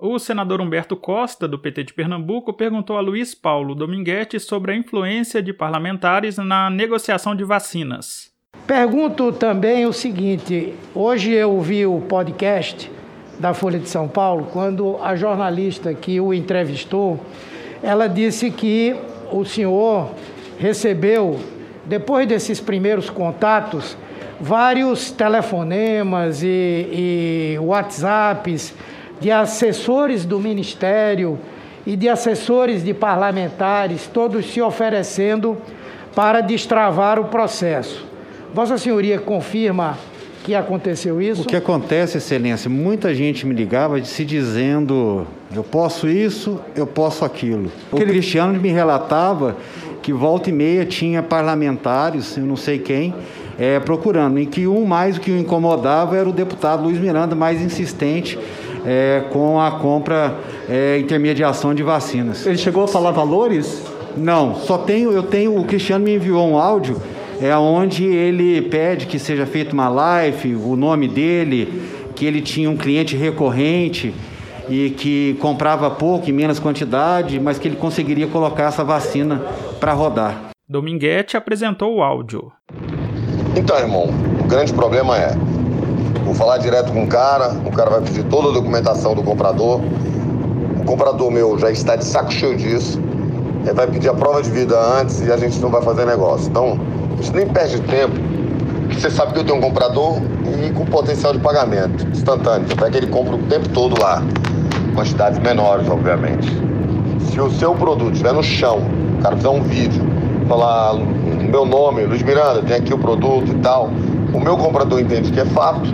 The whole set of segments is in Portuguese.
O senador Humberto Costa, do PT de Pernambuco, perguntou a Luiz Paulo Dominguete sobre a influência de parlamentares na negociação de vacinas. Pergunto também o seguinte: hoje eu vi o podcast da Folha de São Paulo, quando a jornalista que o entrevistou, ela disse que o senhor recebeu, depois desses primeiros contatos, vários telefonemas e WhatsApps de assessores do Ministério e de assessores de parlamentares, todos se oferecendo para destravar o processo. Vossa Senhoria confirma que aconteceu isso? O que acontece, Excelência, muita gente me ligava se dizendo: eu posso isso, eu posso aquilo. O Cristiano me relatava que volta e meia tinha parlamentares, eu não sei quem, procurando, em que mais o que o incomodava era o deputado Luiz Miranda, mais insistente com a compra, intermediação de vacinas. Ele chegou a falar valores? Não, o Cristiano me enviou um áudio onde ele pede que seja feita uma live, o nome dele, que ele tinha um cliente recorrente e que comprava pouco, em menos quantidade, mas que ele conseguiria colocar essa vacina para rodar. Dominguete apresentou o áudio. Então, irmão, o grande problema vou falar direto com o cara vai pedir toda a documentação do comprador, o comprador meu já está de saco cheio disso, ele vai pedir a prova de vida antes e a gente não vai fazer negócio. Então, a gente nem perde tempo, porque você sabe que eu tenho um comprador e com potencial de pagamento instantâneo, até que ele compra o tempo todo lá, quantidades menores, obviamente. Se o seu produto estiver no chão, o cara fizer um vídeo, falar meu nome, Luiz Miranda, tem aqui o produto e tal, o meu comprador entende que é fato,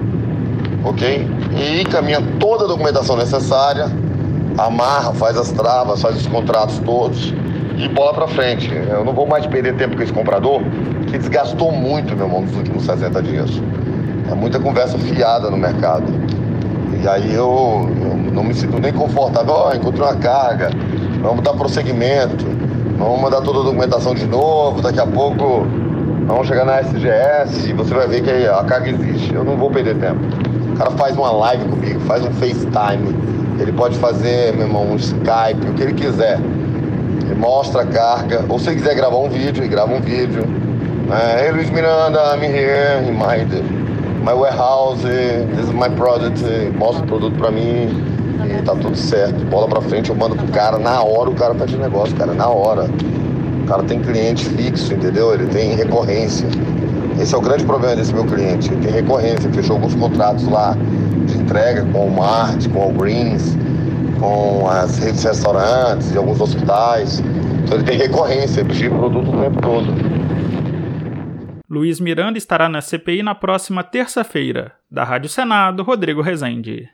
ok? E encaminha toda a documentação necessária, amarra, faz as travas, faz os contratos todos e bola pra frente. Eu não vou mais perder tempo com esse comprador, que desgastou muito, meu irmão, nos últimos 60 dias. É muita conversa fiada no mercado. E aí eu não me sinto nem confortável. Encontrei uma carga, vamos dar prosseguimento, vamos mandar toda a documentação de novo, daqui a pouco vamos chegar na SGS e você vai ver que a carga existe. Eu não vou perder tempo. O cara faz uma live comigo, faz um FaceTime, ele pode fazer, meu irmão, um Skype, o que ele quiser. Ele mostra a carga, ou se ele quiser gravar um vídeo, ele grava um vídeo. Hey, Luiz Miranda, I'm here in my warehouse, this is my product, mostra o produto pra mim e tá tudo certo. Bola pra frente, eu mando pro cara, na hora o cara pede negócio, cara, na hora. O cara tem cliente fixo, entendeu? Ele tem recorrência. Esse é o grande problema desse meu cliente, ele tem recorrência, fechou alguns contratos lá de entrega com o Walmart, com o Walgreens, com as redes de restaurantes e alguns hospitais. Então ele tem recorrência, ele precisa de produto o tempo todo. Luiz Miranda estará na CPI na próxima terça-feira. Da Rádio Senado, Rodrigo Rezende.